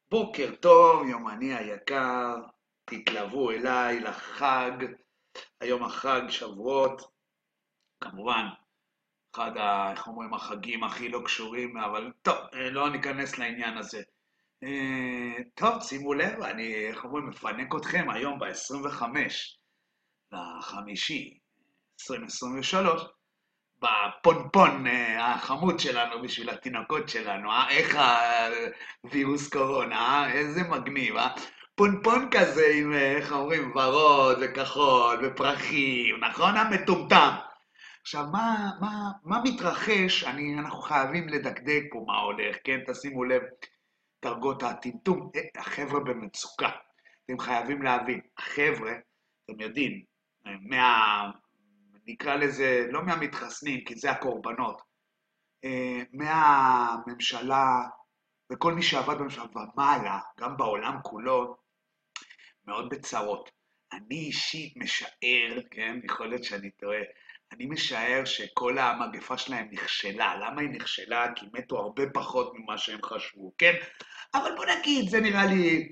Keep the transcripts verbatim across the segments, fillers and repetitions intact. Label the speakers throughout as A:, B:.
A: בוקר טוב, יומני היקר, תתלוו אליי לחג, היום החג שבועות, כמובן, אחד ה, איך אומרים, החגים הכי לא קשורים, אבל טוב, אה, לא ניכנס לעניין הזה. אה, טוב, שימו לב, אני, איך אומרים, מפנק אתכם היום ב-עשרים וחמישה לחמישי עשרים עשרים ושלוש, בפונפון אה, החמוד שלנו בשביל התינוקות שלנו, אה? איך הווירוס קורונה, אה? איזה מגניב, אה? פונפון כזה עם, אה, איך אומרים, ורוד וכחול ופרחים, נכון? המטומטם. עכשיו, מה, מה, מה מתרחש? אני, אנחנו חייבים לדקדק פה מה הולך, כן? תשימו לב, דרגות הטמטום, אה, החבר'ה במצוקה. אתם חייבים להבין, החבר'ה, אתם יודעים, אה, מה... נקרא לזה, לא מהמתחסנים, כי זה הקורבנות, אה, מהממשלה וכל מי שעבד בממשלה ומעלה, גם בעולם כולו, מאוד בצרות. אני אישית משער, כן, יכול להיות שאני טועה, אני משער שכל המגפה שלהם נכשלה. למה היא נכשלה? כי מתו הרבה פחות ממה שהם חשבו, כן? אבל בוא נגיד, זה נראה לי,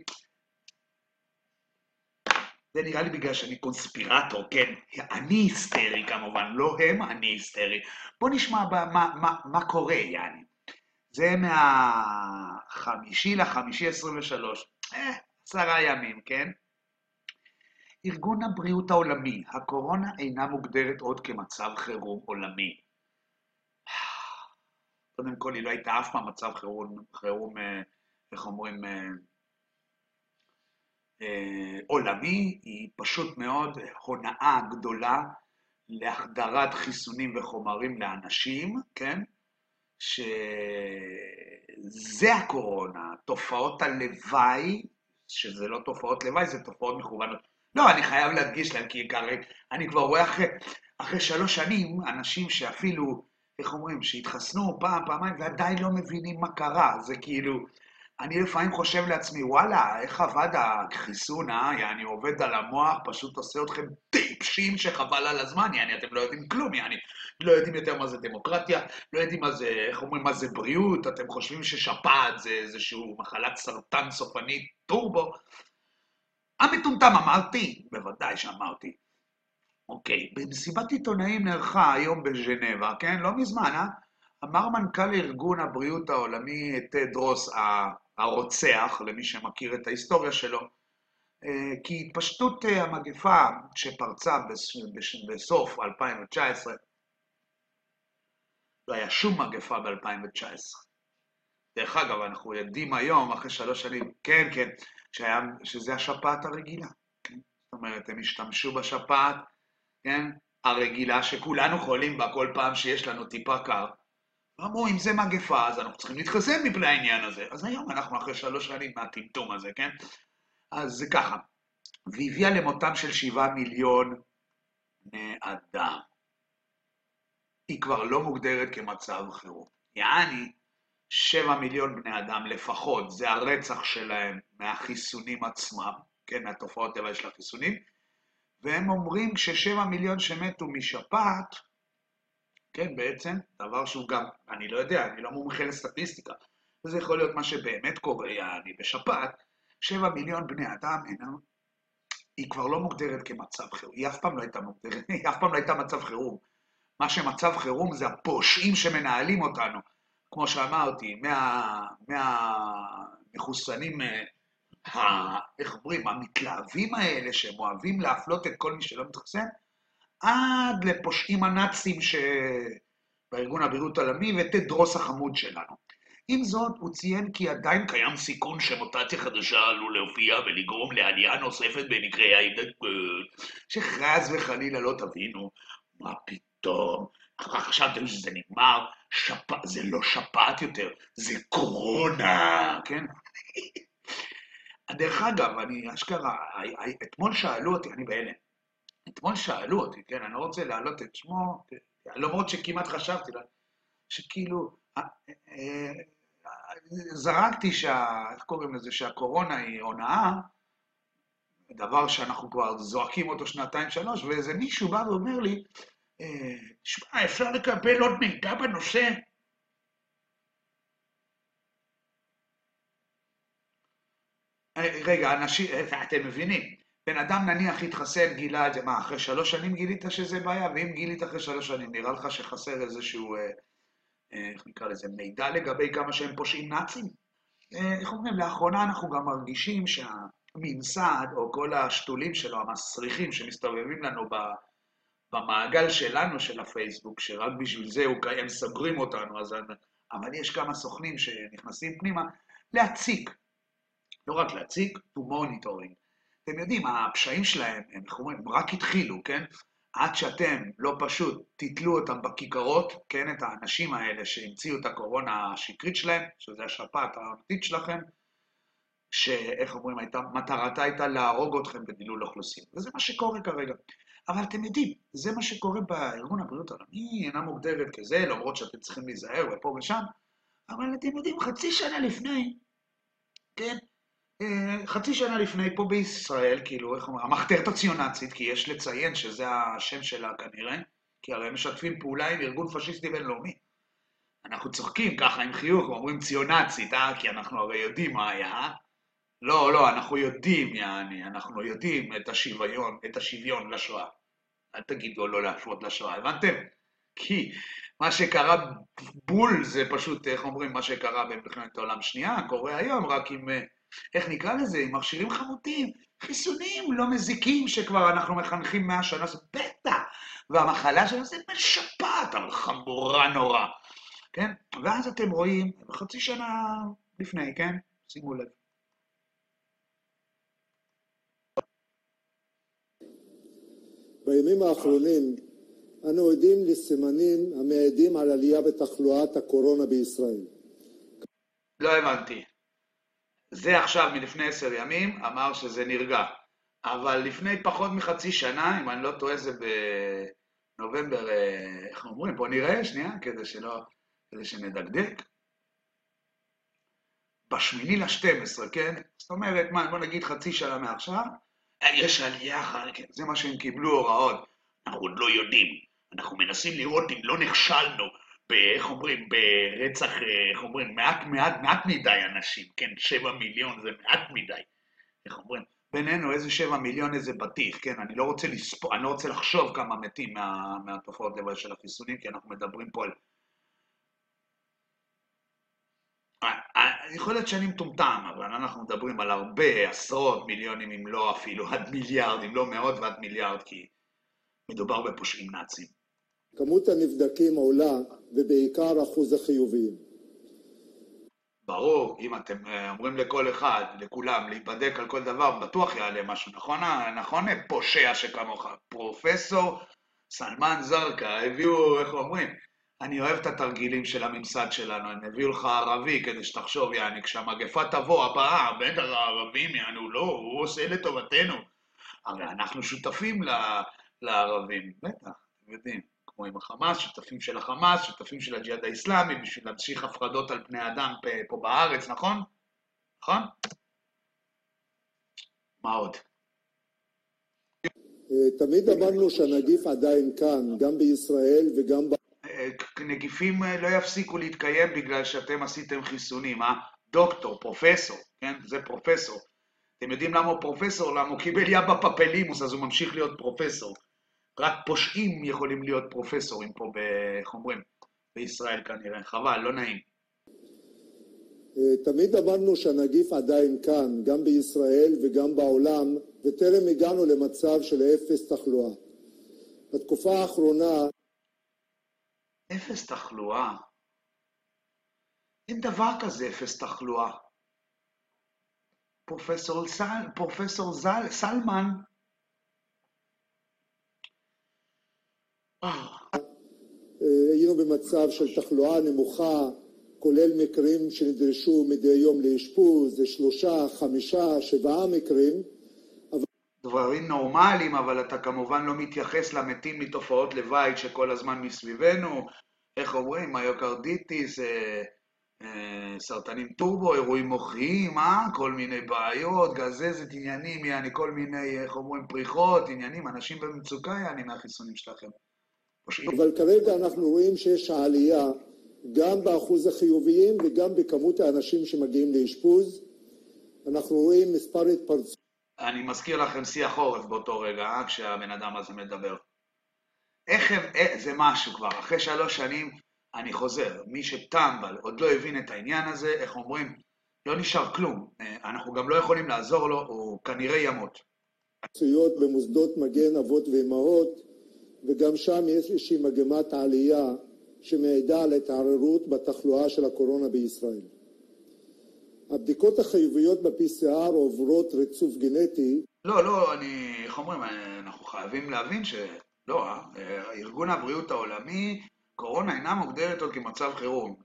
A: זה נראה לי בגלל שאני קונספירטור, כן? אני היסטרי כמובן, לא הם, אני היסטרי. בוא נשמע מה, מה, מה, מה קורה, יעני. זה מהחמישי לחמישי עשרים ושלוש, אה, עשרה ימים, כן? ארגון הבריאות העולמי, הקורונה אינה מוגדרת עוד כמצב חירום עולמי. קודם כל, היא לא הייתה אף פעם מצב חירום, חירום, אה, איך אומרים, אה, אה, עולמי, היא פשוט מאוד הונאה גדולה להחדרת חיסונים וחומרים לאנשים, כן? שזה הקורונה, תופעות הלוואי, שזה לא תופעות לוואי, זה תופעות מכוונות. לא, אני חייב להדגיש להם, כי כרגע, אני כבר רואה אחרי, אחרי שלוש שנים, אנשים שאפילו, איך אומרים, שהתחסנו פעם, פעמיים, ועדיין לא מבינים מה קרה. זה כאילו, אני לפעמים חושב לעצמי, וואלה, איך עבד החיסון, אה? יעני, עובד על המוח, פשוט עושה אתכם טיפשים שחבל על הזמן, יעני, אתם לא יודעים כלום, יעני, לא יודעים יותר מה זה דמוקרטיה, לא יודעים מה זה, איך אומרים, מה זה בריאות, אתם חושבים ששפעת זה איזשהו מחלת סרטן סופנית טורבו. המטומטם אמרתי, בוודאי שאמרתי. אוקיי, במסיבת עיתונאים נערכה היום בז'נבה, כן? לא מזמן, אה? אמר מנכ"ל ארגון הבריאות העולמי טדרוס הרוצח, למי שמכיר את ההיסטוריה שלו, אה, כי התפשטות אה, המגפה שפרצה בסוף אלפיים תשע עשרה, לא היה שום מגפה ב-אלפיים תשע עשרה. דרך אגב, אנחנו יודעים היום, אחרי שלוש שנים, כן, כן, שהיה, שזה השפעת הרגילה. כן? זאת אומרת, הם השתמשו בשפעת, כן, הרגילה, שכולנו חולים בה כל פעם שיש לנו טיפה קר. אמרו, אם זה מגפה, אז אנחנו צריכים להתחסן מפני העניין הזה. אז היום אנחנו אחרי שלוש שנים מהטמטום הזה, כן? אז זה ככה, והביאה למותם של שבעה מיליון בני אדם. היא כבר לא מוגדרת כמצב חירום. יעני, שבע מיליון בני אדם לפחות, זה הרצח שלהם מהחיסונים עצמם, כן, מהתופעות לוואי של החיסונים, והם אומרים ששבע מיליון שמתו משפעת, כן, בעצם, דבר שהוא גם, אני לא יודע, אני לא מומחה לסטטיסטיקה, וזה יכול להיות מה שבאמת קורה, יעני, בשפעת, שבע מיליון בני אדם, אינם, היא כבר לא מוגדרת כמצב חירום, היא אף פעם לא הייתה מוגדרת, היא אף פעם לא הייתה מצב חירום. מה שמצב חירום זה הפושעים שמנהלים אותנו, כמו שאמרתי, מה, מהמחוסנים, ה, איך אומרים, המתלהבים האלה, שהם אוהבים להפלות את כל מי שלא מתחסן, עד לפושעים הנאצים שבארגון הבריאות העולמי וטדרוס החמוד שלנו. עם זאת, הוא ציין כי עדיין קיים סיכון שמוטציה חדשה עלול להופיע ולגרום לעלייה נוספת במקרי ההידבקות, שחס וחלילה לא תבינו, מה פתאום, חשבתם שזה נגמר, שפ... זה לא שפעת יותר, זה קורונה, כן? דרך אגב, אני אשכרה, אתמול שאלו אותי, אני בהלם, אתמול שאלו אותי, כן, אני לא רוצה להעלות את שמו, למרות שכמעט חשבתי לה, שכאילו, אה, אה, זרקתי שה... איך קוראים לזה? שהקורונה היא הונאה, דבר שאנחנו כבר זועקים אותו שנתיים שלוש, ואיזה מישהו בא ואומר לי, אה, שמע, אפשר לקבל עוד מידע בנושא? רגע, אנשים, אתם מבינים, בן אדם נניח התחסן, גילה את זה, מה, אחרי שלוש שנים גילית שזה בעיה? ואם גילית אחרי שלוש שנים, נראה לך שחסר איזשהו, איך נקרא לזה, מידע לגבי כמה שהם פושעים נאצים? איך אומרים, לאחרונה אנחנו גם מרגישים שהממסד, או כל השתולים שלו, המסריחים שמסתובבים לנו במעגל שלנו של הפייסבוק, שרק בשביל זה הם סוגרים אותנו, אז, אבל יש כמה סוכנים שנכנסים פנימה, להציג, לא רק להציג, to monitoring. אתם יודעים, הפשעים שלהם, הם, הם רק התחילו, כן? עד שאתם לא פשוט תתלו אותם בכיכרות, כן? את האנשים האלה שהמציאו את הקורונה השקרית שלהם, שזה השפעת האמיתית שלכם, שאיך אומרים, הייתה, מטרתה הייתה להרוג אתכם בדילול אוכלוסין. וזה מה שקורה כרגע. אבל אתם יודעים, זה מה שקורה בארגון הבריאות העולמי, אינה מוגדרת כזה, למרות שאתם צריכים להיזהר ופה ושם, אבל אתם יודעים, חצי שנה לפני, כן? חצי שנה לפני פה בישראל, כאילו, איך אומרים, המחתרת הציונאצית, כי יש לציין שזה השם שלה כנראה, כי הרי הם משתפים פעולה עם ארגון פשיסטי בינלאומי. אנחנו צוחקים ככה עם חיוך, אומרים ציונאצית, אה? כי אנחנו הרי יודעים מה היה, אה? לא, לא, אנחנו יודעים, יעני, אנחנו יודעים את השוויון, את השוויון לשואה. אל תגידו לא להשוות לשואה, הבנתם? כי מה שקרה בול זה פשוט, איך אומרים, מה שקרה במלחמת העולם שנייה, קורה היום רק עם, איך נקרא לזה, עם מכשירים חמותיים, חיסונים לא מזיקים שכבר אנחנו מחנכים מאה שנה, זה בטח, והמחלה שלנו זה משפעת, אבל חמורה נורא, כן? ואז אתם רואים, חצי שנה לפני, כן? שימו לב.
B: בימים האחרונים אנו עדים לסימנים המעידים על עלייה בתחלואת הקורונה בישראל.
A: לא הבנתי. זה עכשיו מלפני עשר ימים אמר שזה נרגע. אבל לפני פחות מחצי שנה, אם אני לא טועה זה בנובמבר, איך אומרים? בוא נראה שנייה, כדי שלא, כדי שנדקדק. בשמיני לשתים עשרה, כן? זאת אומרת, מה, בוא נגיד חצי שנה מעכשיו, יש עלייה אחר, כן, זה מה שהם קיבלו הוראות. אנחנו עוד לא יודעים. אנחנו מנסים לראות אם לא נכשלנו, איך אומרים, ברצח, איך אומרים, מעט, מעט, מעט מדי אנשים, כן, שבע מיליון זה מעט מדי. איך אומרים, בינינו איזה שבע מיליון איזה בטיח, כן, אני לא רוצה לספור, אני לא רוצה לחשוב כמה מתים מה, מהתופעות לוואי של החיסונים, כי אנחנו מדברים פה על... יכול להיות שאני מטומטם, אבל אנחנו מדברים על הרבה, עשרות מיליונים, אם לא אפילו עד מיליארד, אם לא מאות ועד מיליארד, כי מדובר בפושעים נאצים.
B: כמות הנבדקים עולה, ובעיקר אחוז החיוביים.
A: ברור, אם אתם אומרים לכל אחד, לכולם, להיבדק על כל דבר, בטוח יעלה משהו, נכון? נכון, פושע שכמוך, פרופסור סלמן זרקה, הביאו, איך אומרים? אני אוהב את התרגילים של הממסד שלנו, הם הביאו לך ערבי כדי שתחשוב, יעני, כשהמגפה תבוא הבאה, בטח הערבים, יענו, לא, הוא עושה לטובתנו. הרי אנחנו שותפים לערבים, בטח, אתם יודעים, כמו עם החמאס, שותפים של החמאס, שותפים של הג'יהאד האסלאמי, בשביל להמשיך הפרדות על פני אדם פה בארץ, נכון? נכון? מה עוד?
B: תמיד אמרנו שהנגיף עדיין כאן, גם בישראל וגם ב...
A: נגיפים לא יפסיקו להתקיים בגלל שאתם עשיתם חיסונים, אה? דוקטור, פרופסור, כן? זה פרופסור. אתם יודעים למה הוא פרופסור? למה הוא קיבל יבא פפלימוס, אז הוא ממשיך להיות פרופסור. רק פושעים יכולים להיות פרופסורים פה, איך אומרים, בישראל כנראה. חבל, לא נעים.
B: תמיד אמרנו שהנגיף עדיין כאן, גם בישראל וגם בעולם, וטרם הגענו למצב של אפס תחלואה. בתקופה האחרונה...
A: אפס תחלואה? אין דבר כזה אפס תחלואה. פרופסור סל, פרופסור זל, סלמן.
B: היינו במצב של תחלואה נמוכה, כולל מקרים שנדרשו מדי יום לאשפוז, זה שלושה, חמישה, שבעה מקרים.
A: דברים נורמליים, אבל אתה כמובן לא מתייחס למתים מתופעות לוואי שכל הזמן מסביבנו, איך אומרים, מיוקרדיטיס, אה, אה, סרטנים טורבו, אירועים מוחיים, אה? כל מיני בעיות, גזזת, עניינים, יעני, כל מיני, איך אומרים, פריחות, עניינים, אנשים במצוקה, יעני, מהחיסונים שלכם.
B: אבל כרגע אנחנו רואים שיש העלייה גם באחוז החיוביים וגם בכמות האנשים שמגיעים לאשפוז. אנחנו רואים מספר התפרצות.
A: אני מזכיר לכם שיא החורף באותו רגע, אה, כשהבן אדם הזה מדבר. איך הם, אה, זה משהו כבר, אחרי שלוש שנים אני חוזר, מי שטמבל עוד לא הבין את העניין הזה, איך אומרים, לא נשאר כלום, אה, אנחנו גם לא יכולים לעזור לו, הוא כנראה ימות.
B: במוסדות מגן אבות ואימהות, וגם שם יש איזושהי מגמת העלייה שמעידה על התערערות בתחלואה של הקורונה בישראל. הבדיקות החיוביות ב-פי סי אר עוברות ריצוף גנטי.
A: לא, לא, אני, איך אומרים, אנחנו חייבים להבין שלא, אה, ארגון הבריאות העולמי, קורונה אינה מוגדרת עוד כמצב חירום.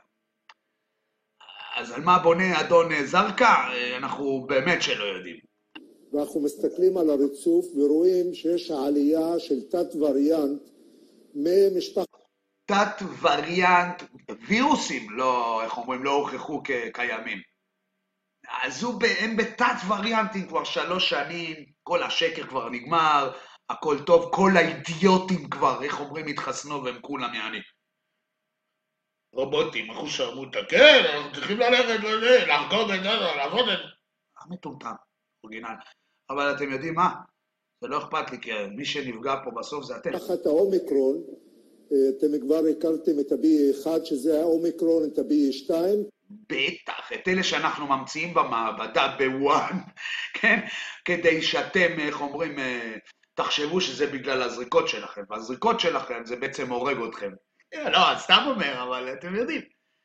A: אז על מה בונה אדון זרקה? אנחנו באמת שלא יודעים.
B: ואנחנו מסתכלים על הריצוף ורואים שיש העלייה של תת וריאנט ממשפחת...
A: תת וריאנט, וירוסים, לא, איך אומרים, לא הוכחו כקיימים. אז הוא, הם בתת וריאנטים כבר שלוש שנים, כל השקר כבר נגמר, הכל טוב, כל האידיוטים כבר, איך אומרים, התחסנו והם כולם יעני. רובוטים, אחו שרמוטה, כן, אנחנו צריכים ללכת לזה, לחגוד את זה, לעבוד את זה. מטומטם, אורגינל. אבל אתם יודעים מה? זה לא אכפת לי, כי מי שנפגע פה בסוף זה אתם.
B: תחת האומיקרון, אתם כבר הכרתם את ה-בי איי אחת, שזה האומיקרון, את ה-בי איי שתיים.
A: בטח, את אלה שאנחנו ממציאים במעבדה בוואן, כן? כדי שאתם, איך אומרים, תחשבו שזה בגלל הזריקות שלכם. והזריקות שלכם זה בעצם הורג אתכם. לא, סתם אומר, אבל אתם יודעים.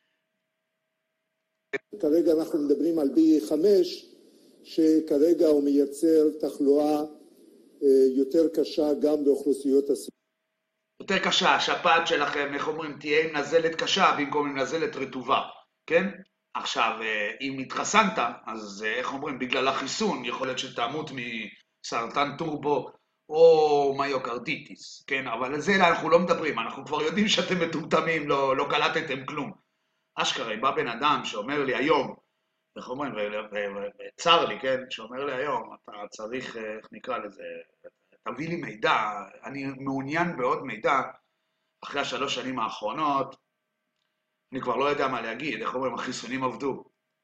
B: כרגע אנחנו מדברים על בי איי חמש, שכרגע הוא מייצר תחלואה יותר קשה גם באוכלוסיות הסיכון.
A: יותר קשה, השפעת שלכם, איך אומרים, תהיה עם נזלת קשה במקום עם נזלת רטובה, כן? עכשיו, אם התחסנת, אז איך אומרים, בגלל החיסון, יכול להיות שתמות מסרטן טורבו או מיוקרדיטיס, כן? אבל על זה אנחנו לא מדברים, אנחנו כבר יודעים שאתם מטומטמים, לא, לא קלטתם כלום. אשכרה, בא בן אדם שאומר לי היום, איך אומרים, וצר לי, כן? שאומר לי היום, אתה צריך, איך נקרא לזה, תביא לי מידע, אני מעוניין בעוד מידע, אחרי השלוש שנים האחרונות, אני כבר לא יודע מה להגיד, איך אומרים, החיסונים עבדו.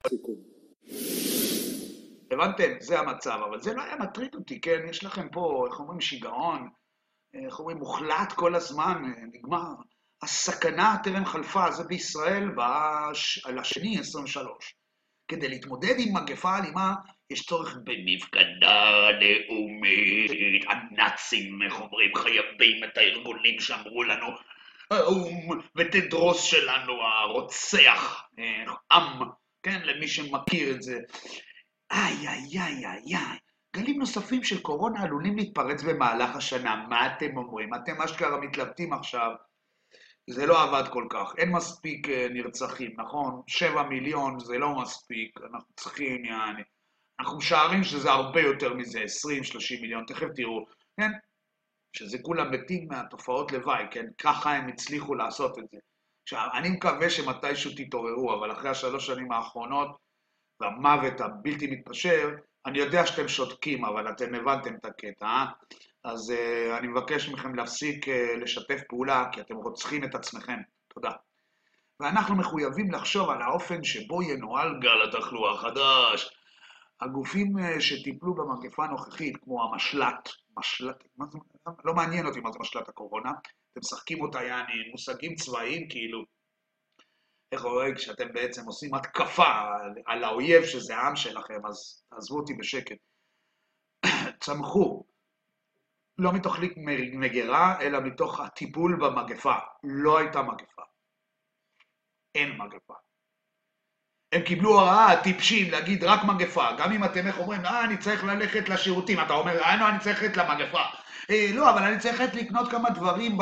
A: הבנתם? זה המצב, אבל זה לא היה מטריד אותי, כן? יש לכם פה, איך אומרים, שיגעון, איך אומרים, מוחלט כל הזמן, נגמר. הסכנה טרם חלפה, זה בישראל, על השני עשרים ושלוש. כדי להתמודד עם מגפה אלימה, יש צורך במפקדה לאומית. הנאצים, איך אומרים, חייבים את הארגונים שאמרו לנו, האום ותדרוס שלנו, הרוצח, עם, כן, למי שמכיר את זה. איי, איי, איי, איי, איי. גלים נוספים של קורונה עלולים להתפרץ במהלך השנה. מה אתם אומרים? אתם אשכרה מתלבטים עכשיו. זה לא עבד כל כך. אין מספיק נרצחים, נכון? שבע מיליון זה לא מספיק. אנחנו צריכים, יעני. אנחנו משערים שזה הרבה יותר מזה, עשרים שלושים מיליון. תכף תראו, כן? שזה כולם מתים מהתופעות לוואי, כן? ככה הם הצליחו לעשות את זה. עכשיו, אני מקווה שמתישהו תתעוררו, אבל אחרי השלוש שנים האחרונות, והמוות הבלתי מתפשר, אני יודע שאתם שותקים, אבל אתם הבנתם את הקטע, אה? אז uh, אני מבקש מכם להפסיק uh, לשתף פעולה, כי אתם רוצחים את עצמכם. תודה. ואנחנו מחויבים לחשוב על האופן שבו ינוהל גל התחלואה החדש. הגופים uh, שטיפלו במגפה הנוכחית, כמו המשלט, משלט, מה זה, לא מעניין אותי מה זה משלט הקורונה, אתם משחקים אותה, יעני, מושגים צבאיים, כאילו, איך רואה, כשאתם בעצם עושים התקפה על, על האויב שזה העם שלכם, אז תעזבו אותי בשקט. צמחו, לא מתוך מגירה, אלא מתוך הטיפול במגפה. לא הייתה מגפה. אין מגפה. הם קיבלו הוראה, טיפשים, להגיד רק מגפה. גם אם אתם איך אומרים, אה, אני צריך ללכת לשירותים. אתה אומר, אה, לא, אני צריך ללכת למגפה. אה, לא, אבל אני צריך לקנות כמה דברים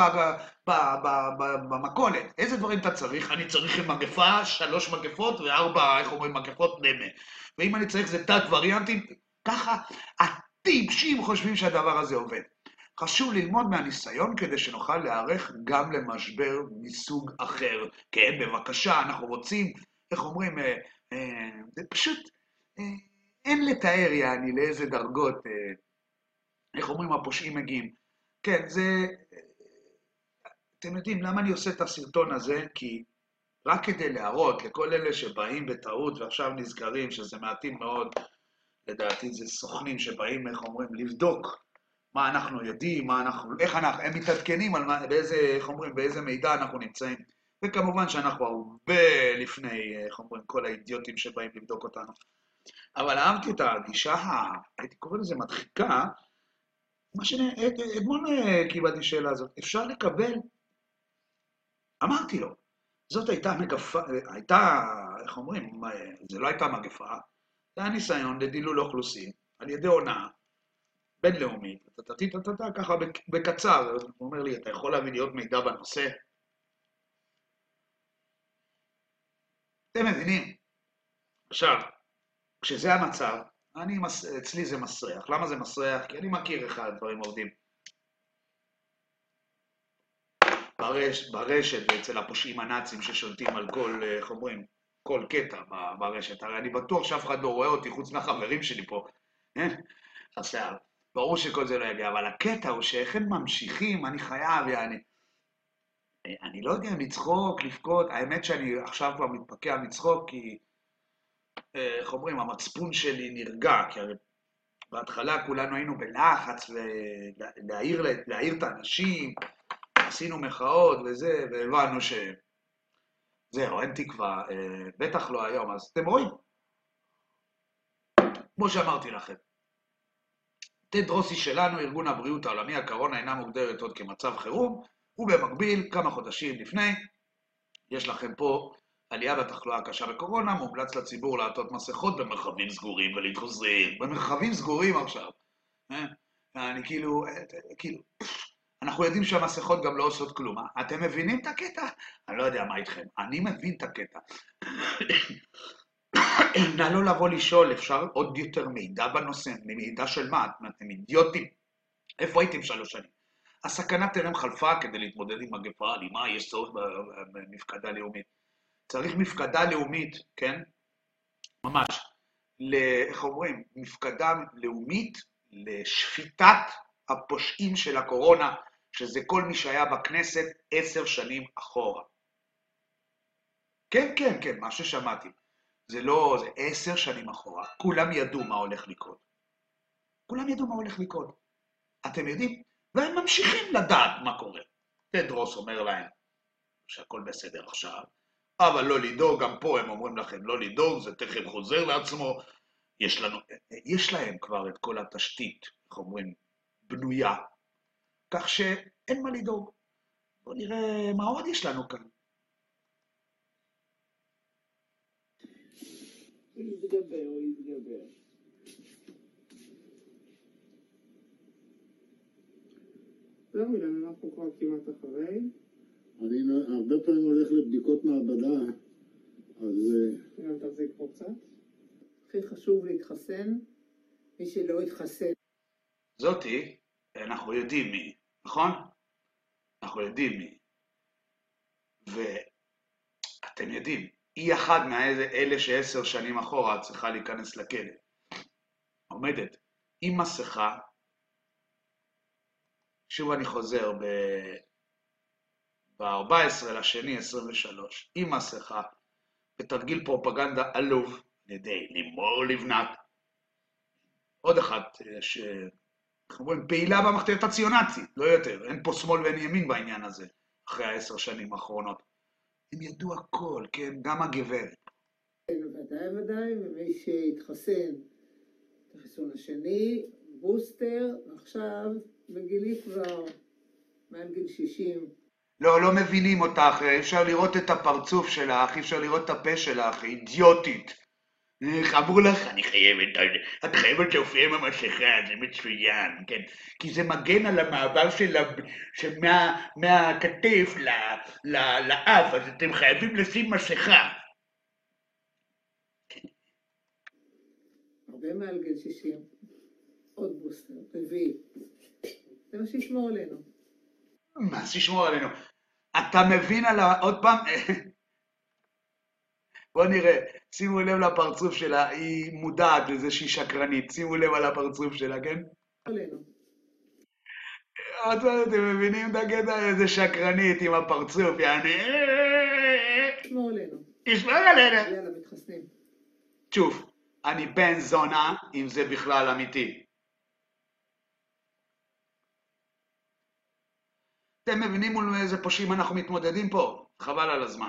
A: במכולת. איזה דברים אתה צריך? אני צריך עם מגפה, שלוש מגפות וארבע, איך אומרים, מגפות נמה. ואם אני צריך זה תת וריאנטים, ככה הטיפשים חושבים שהדבר הזה עובד. חשוב ללמוד מהניסיון כדי שנוכל להיערך גם למשבר מסוג אחר. כן, בבקשה, אנחנו רוצים, איך אומרים, אה, אה, זה פשוט, אה, אין לתאר, יעני, לאיזה דרגות, אה, איך אומרים, הפושעים מגיעים. כן, זה, אתם יודעים, למה אני עושה את הסרטון הזה? כי רק כדי להראות לכל אלה שבאים בטעות ועכשיו נזכרים שזה מעטים מאוד, לדעתי זה סוכנים שבאים, איך אומרים, לבדוק מה אנחנו יודעים, מה אנחנו, איך אנחנו, הם מתעדכנים על מה, באיזה, איך אומרים, באיזה מידע אנחנו נמצאים. וכמובן שאנחנו הרבה לפני, איך אומרים, כל האידיוטים שבאים לבדוק אותנו. אבל אהבתי את הגישה, הייתי קורא לזה מדחיקה, מה שאני, אתמול קיבלתי שאלה הזאת, אפשר לקבל? אמרתי לו, זאת הייתה מגפה, הייתה, איך אומרים, זה לא הייתה מגפה, זה היה ניסיון לדילול אוכלוסין, על ידי הונאה, בינלאומית, ככה בקצר, הוא אומר לי, אתה יכול להביא לי עוד מידע בנושא? אתם מבינים? עכשיו, כשזה המצב, אני, אצלי זה מסריח. למה זה מסריח? כי אני מכיר איך הדברים עובדים. ברש, ברשת ואצל הפושעים הנאצים ששולטים על כל, איך אומרים, כל קטע ברשת. הרי אני בטוח שאף אחד לא רואה אותי חוץ מהחברים שלי פה. עכשיו, ברור שכל זה לא יגיע, אבל הקטע הוא שאיך הם ממשיכים, אני חייב, אני, אני לא יודע אם לצחוק, לבכות, האמת שאני עכשיו כבר מתפקע מצחוק, כי, איך אומרים, המצפון שלי נרגע, כי הרי בהתחלה כולנו היינו בלחץ, ולהעיר להעיר את האנשים, עשינו מחאות וזה, והבנו שזהו, אין תקווה, בטח לא היום, אז אתם רואים, כמו שאמרתי לכם, תדרוסי שלנו, ארגון הבריאות העולמי, הקורונה אינה מוגדרת עוד כמצב חירום, ובמקביל, כמה חודשים לפני, יש לכם פה עלייה בתחלואה הקשה בקורונה, מומלץ לציבור לעטות מסכות במרחבים סגורים ולהתחזר, במרחבים סגורים עכשיו. אני כאילו, כאילו, אנחנו יודעים שהמסכות גם לא עושות כלום, אתם מבינים את הקטע? אני לא יודע מה איתכם, אני מבין את הקטע. נא לא לבוא לשאול, אפשר עוד יותר מידע בנושא, מידע של מה? אתם אידיוטים? איפה הייתם שלוש שנים? הסכנה טרם חלפה כדי להתמודד עם מגפה אלימה, יש צורך במפקדה לאומית. צריך מפקדה לאומית, כן? ממש. איך אומרים? מפקדה לאומית לשפיטת הפושעים של הקורונה, שזה כל מי שהיה בכנסת עשר שנים אחורה. כן, כן, כן, מה ששמעתי. זה לא, זה עשר שנים אחורה. כולם ידעו מה הולך לקרות. כולם ידעו מה הולך לקרות. אתם יודעים? והם ממשיכים לדעת מה קורה. תדרוס אומר להם שהכל בסדר עכשיו, אבל לא לדאוג, גם פה הם אומרים לכם לא לדאוג, זה תכף חוזר לעצמו. יש לנו, יש להם כבר את כל התשתית, איך אומרים, בנויה, כך שאין מה לדאוג. בואו נראה מה עוד יש לנו כאן.
C: הוא יתגבר, הוא יתגבר. זהו, אילן, אנחנו כבר כמעט אחרי.
B: אני הרבה פעמים הולך לבדיקות מעבדה, אז...
C: גם תחזיק פה קצת. הכי חשוב להתחסן, מי שלא יתחסן.
A: זאתי, אנחנו יודעים מי, נכון? אנחנו יודעים מי. ואתם יודעים, היא אחת מאלה שעשר שנים אחורה צריכה להיכנס לכלא. עומדת עם מסכה, שוב אני חוזר, ב-ארבעה עשר לשני עשרים ושלוש, עם מסכה, בתרגיל פרופגנדה עלוב, על ידי לימור לבנת, עוד אחת, ש... אנחנו אומרים, פעילה במחתרת הציונצית, לא יותר, אין פה שמאל ואין ימין בעניין הזה, אחרי העשר שנים האחרונות. הם ידעו הכל, כן, גם הגברת.
C: ודאי ודאי, ומי שהתחסן את החיסון השני, בוסטר, עכשיו בגילי כבר מעל גיל שישים.
A: לא, לא מבינים אותך, אפשר לראות את הפרצוף שלך, אפשר לראות את הפה שלך, אידיוטית. אמרו לך, אני חייבת, את חייבת להופיע עם המסכה, זה מצוין, כן? כי זה מגן על המעבר של מהכתף לאף, אז אתם חייבים לשים מסכה.
C: הרבה מעל גיל שישים, עוד בוסטר, רביעי. זה מה שישמור עלינו.
A: מה שישמור עלינו? אתה מבין על ה... עוד פעם? בוא נראה, שימו לב לפרצוף שלה, היא מודעת לזה שהיא שקרנית, שימו לב על הפרצוף שלה, כן?
C: עלינו.
A: אתם מבינים את הקטע? איזה שקרנית עם הפרצוף, יעני...
C: תשמור עלינו.
A: ישמור עלינו.
C: יאללה, מתחסנים.
A: שוב, אני בן זונה, אם זה בכלל אמיתי. אתם מבינים מול איזה פושעים אנחנו מתמודדים פה? חבל על הזמן.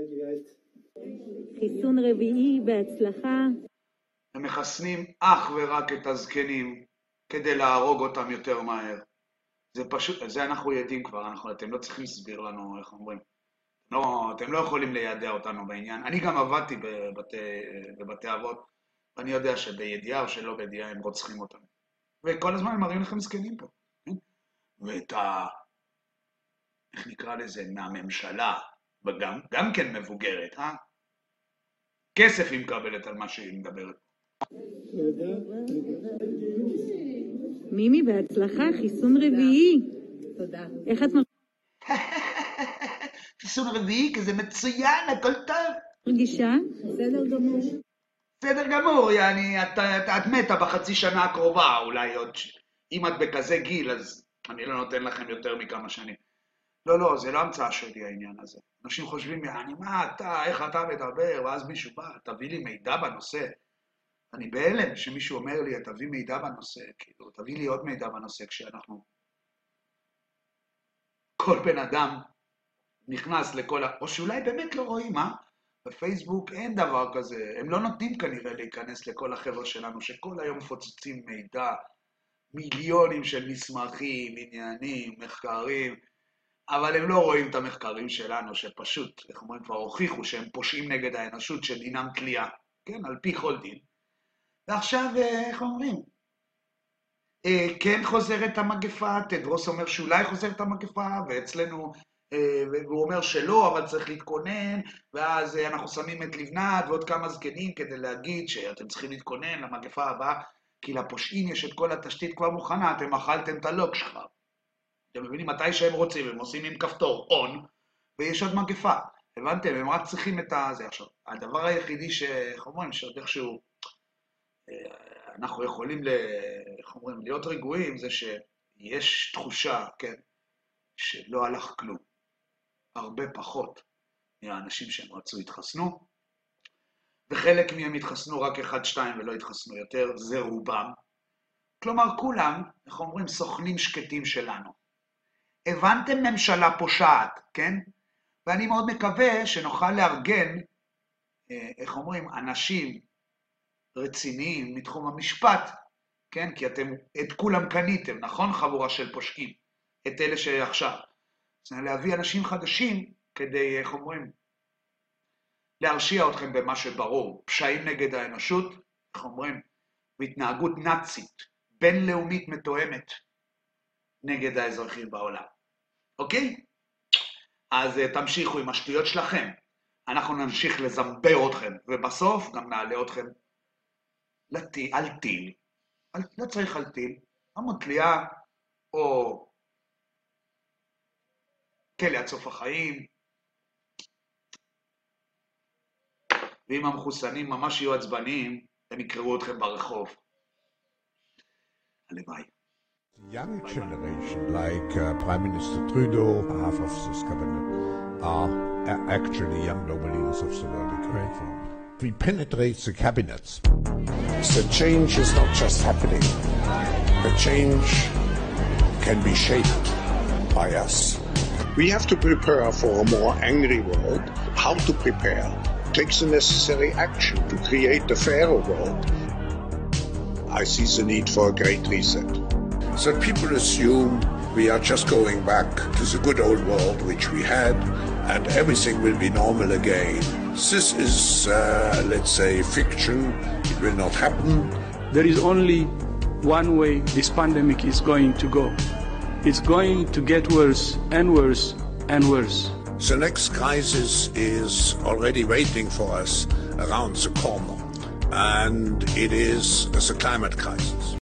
D: חיסון רביעי בהצלחה.
A: הם מחסנים אך ורק את הזקנים כדי להרוג אותם יותר מהר. זה פשוט, זה אנחנו יודעים כבר, אנחנו, אתם לא צריכים להסביר לנו איך אומרים. לא, אתם לא יכולים לידע אותנו בעניין. אני גם עבדתי בבתי, בבתי אבות, ואני יודע שבידיעה או שלא בידיעה הם רוצחים אותנו. וכל הזמן הם מראים לכם זקנים פה. ואת ה... איך נקרא לזה? מהממשלה, וגם גם כן מבוגרת, אה? כסף היא מקבלת על מה שהיא מדברת.
D: מימי, בהצלחה, חיסון רביעי.
C: תודה.
D: איך את
A: חיסון רביעי, כי זה מצוין, הכל טוב.
D: מרגישה? בסדר גמור.
A: בסדר גמור, יעני, את, את, את מתה בחצי שנה הקרובה, אולי עוד... אם את בכזה גיל, אז אני לא נותן לכם יותר מכמה שנים. לא, לא, זה לא המצאה שלי העניין הזה. אנשים חושבים, יעני, מה אתה, איך אתה מדבר, ואז מישהו בא, תביא לי מידע בנושא. אני בהלם שמישהו אומר לי, תביא מידע בנושא, כאילו, תביא לי עוד מידע בנושא, כשאנחנו... כל בן אדם נכנס לכל ה... או שאולי באמת לא רואים, אה? בפייסבוק אין דבר כזה, הם לא נותנים כנראה להיכנס לכל החבר'ה שלנו, שכל היום מפוצצים מידע, מיליונים של מסמכים, עניינים, מחקרים, אבל הם לא רואים את המחקרים שלנו, שפשוט, איך אומרים, כבר הוכיחו שהם פושעים נגד האנושות, שדינם תלייה, כן, על פי כל דין. ועכשיו, איך אומרים? כן חוזרת המגפה, תדרוס אומר שאולי חוזרת המגפה, ואצלנו, והוא אומר שלא, אבל צריך להתכונן, ואז אנחנו שמים את לבנת ועוד כמה זקנים כדי להגיד שאתם צריכים להתכונן למגפה הבאה, כי לפושעים יש את כל התשתית כבר מוכנה, אתם אכלתם את הלוק שלך. אתם מבינים מתי שהם רוצים, הם עושים עם כפתור און, ויש עוד מגפה. הבנתם, הם רק צריכים את זה. עכשיו, הדבר היחידי שאיך אומרים, שעוד איכשהו אנחנו יכולים איך אומרים, להיות רגועים, זה שיש תחושה, כן, שלא הלך כלום. הרבה פחות מהאנשים שהם רצו התחסנו, וחלק מהם התחסנו רק אחד, שתיים ולא התחסנו יותר, זה רובם. כלומר, כולם, איך אומרים, סוכנים שקטים שלנו. הבנתם ממשלה פושעת, כן? ואני מאוד מקווה שנוכל לארגן, איך אומרים, אנשים רציניים מתחום המשפט, כן? כי אתם את כולם קניתם, נכון? חבורה של פושעים, את אלה שעכשיו. זה להביא אנשים חדשים כדי, איך אומרים, להרשיע אתכם במה שברור, פשעים נגד האנושות, איך אומרים, והתנהגות נאצית, בינלאומית מתואמת, נגד האזרחים בעולם. אוקיי? אז תמשיכו עם השטויות שלכם, אנחנו נמשיך לזמבר אתכם, ובסוף גם נעלה אתכם לטיל, על טיל, על, לא צריך על טיל, עמוד תלייה, או כלא עד סוף החיים, ואם המחוסנים ממש יהיו עצבניים, הם יקראו אתכם ברחוב. הלוואי.
E: Young generation, like uh, Prime Minister Trudeau, half of this cabinet, are uh, actually young global leaders of the world. Grateful. We penetrate the cabinets.
F: The change is not just happening. The change can be shaped by us. We have to prepare for a more angry world. How to prepare? Take the necessary action to create a fairer world. I see the need for a great reset.
E: So people assume we are just going back to the good old world which we had and everything will be normal again. This is, uh, let's say, fiction. It will not happen.
G: There is only one way this pandemic is going to go. It's going to get worse and worse and worse.
E: The next crisis is already waiting for us around the corner, and it is the climate crisis.